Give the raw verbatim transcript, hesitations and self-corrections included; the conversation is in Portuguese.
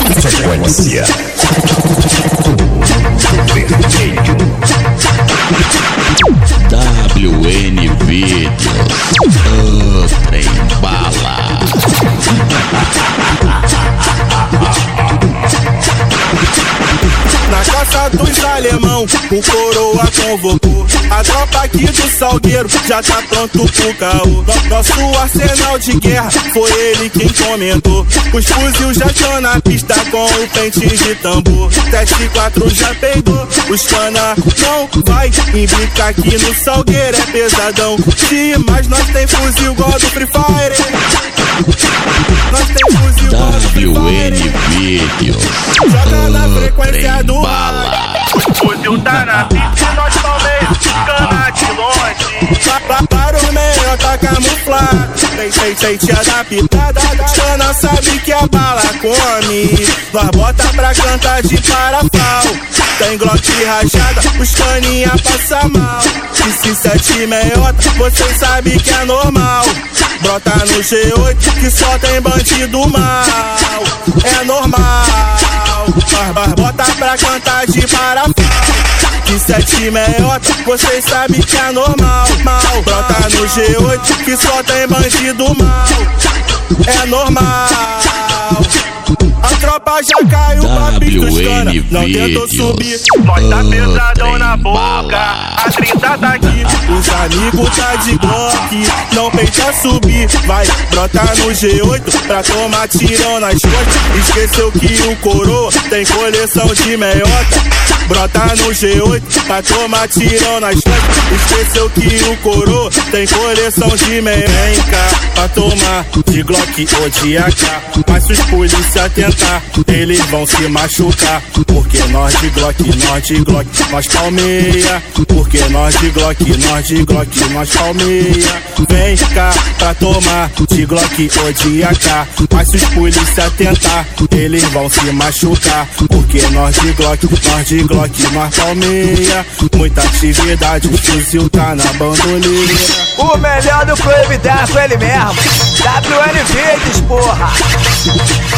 Sequência W N Vídeos, o trem bala. Na caça dos alemão, o coroa convocou a tropa aqui do Salgueiro, já tá pronto pro caô. Nosso arsenal de guerra, foi ele quem comentou. Os fuzil já estão na pista com o pente de tambor. Teste quatro já peidou, os cana não vai implicar aqui no Salgueiro, é pesadão. Se mais nós tem fuzil igual do Free Fire. Nós tem fuzil igual do Free W N Fire. Vídeos, Joga na o frequência trem do bala. O fuzil tá na pista e nós palmeiros cana de longe. Para o meio tá camuflado, tem, tem, tem te adaptada. Cana sabe que a bala come, nós bota pra cantar de parafal. Tem Glock rajada, os caninha passa mal. E se sete meiota, vocês sabem que é normal. Brota no G oito que só tem bandido mal. É normal, mas bota pra cantar de parafal. De sete meiota, vocês sabem que é normal. Mal, brota no G oito que só tem bandido mal. É normal. A tropa já caiu pra pista, os cana não tentou subir. Nós tá pesadão na boca, a trinta tá aqui. Os amigos tá de Glock, não peita subir. Vai, brota no G oito pra tomar tirão nas costas. Esqueceu que o coroa tem coleção de meiota. Brota no G oito pra tomar tirão nas costas. Esqueceu que o coroa tem coleção de meiota. Vem cá pra tomar de Glock ou de A K. Mas se os polícia tentar, eles vão se machucar. Porque nós de Glock, nós de Glock, nós palmeia. Porque nós de Glock, nós de Glock, nós palmeia. Vem cá pra tomar de Glock ou de A K. Mas se os polícia tentar, eles vão se machucar. Porque nós de Glock, nós de Glock, nós palmeia. Muita atividade, o fuzil tá na bandoleira. O melhor do proibidar com ele mesmo, W N Vídeos, porra.